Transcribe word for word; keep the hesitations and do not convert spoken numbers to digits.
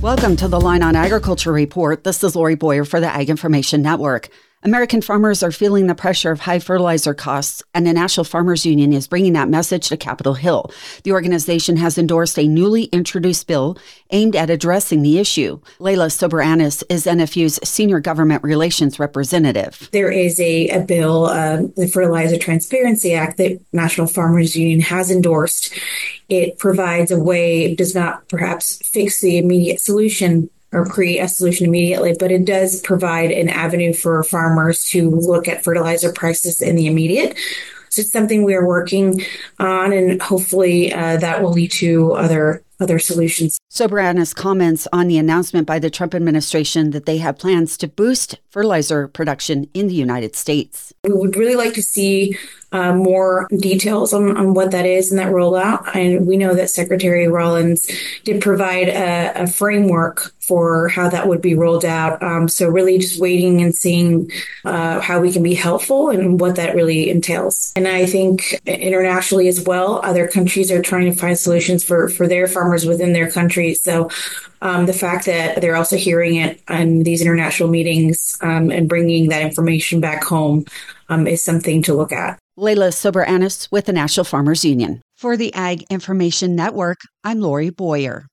Welcome to the Line on Agriculture Report. This is Lori Boyer for the Ag Information Network. American farmers are feeling the pressure of high fertilizer costs, and the National Farmers Union is bringing that message to Capitol Hill. The organization has endorsed a newly introduced bill aimed at addressing the issue. Leila Soberanis is N F U's Senior Government Relations Representative. There is a, a bill, uh, the Fertilizer Transparency Act, that National Farmers Union has endorsed. It provides a way, it does not perhaps fix the immediate solution or create a solution immediately, but it does provide an avenue for farmers to look at fertilizer prices in the immediate. So it's something we are working on, and hopefully uh, that will lead to other other solutions. Soberanis comments on the announcement by the Trump administration that they have plans to boost fertilizer production in the United States. We would really like to see uh, more details on, on what that is and that rollout. And we know that Secretary Rollins did provide a, a framework for how that would be rolled out. Um, so really just waiting and seeing uh, how we can be helpful and what that really entails. And I think internationally as well, other countries are trying to find solutions for, for their farmers within their countries. So um, the fact that they're also hearing it in these international meetings um, and bringing that information back home um, is something to look at. Leila Soberanis with the National Farmers Union. For the Ag Information Network, I'm Lori Boyer.